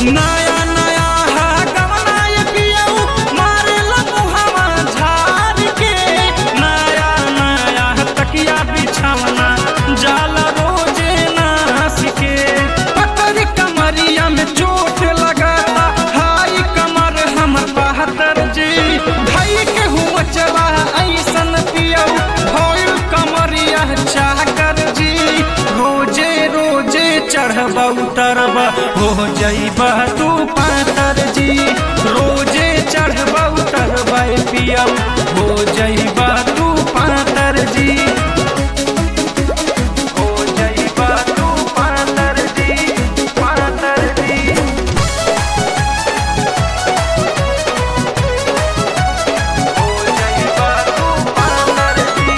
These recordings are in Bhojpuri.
नया नया है गवना ये पियऊ मारे लमुहवा झाड़ के नया नया है तकिया बिछावना जाला रोजे नास के पकड़ कमरिया में चोट लगाता हाई कमर हमर बहत्तर जी भाई के हुआ चला ऐसन पियऊ भइल कमरिया चाकर जी रोजे रोजे चढ़ब उतरब हो जइबा तू पातर जी रोजे चढ़ब उतरब पियऊ हो जइबा तू पातर जी हो जइबा तू पातर जी पातर जी हो जइबा तू पातर जी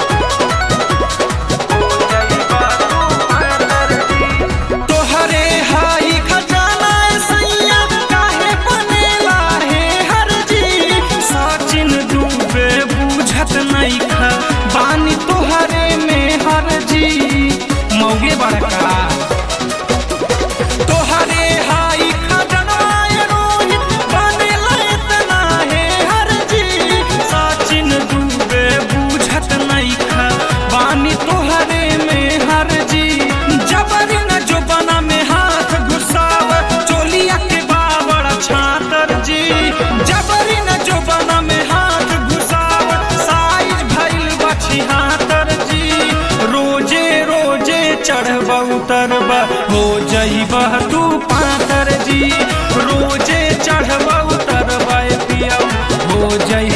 हो जइबा तू पातर जी तोहरे हाई खजाना सैया काहे बनेला हे हर जी सचिन डूबे बुझत नइखा बानी तोहरे में हर जी मौगे बड़का तोहरे हाई खजाना रोहित बनेला इतना हे हर जी सचिन डूबे बुझत नइखा बानी तोहरे में हर जी जबरी न जो बना में हाथ घुसाव चोलिया के बाबड़ छातर जी जबरी न जो बना में हाथ घुसाव साइज भइल बछी हातर जी रोजे रोजे चढ़ब उतरब हो जइबा तू पातर जी रोजे चढ़ब उतरब पियऊ हो जइबा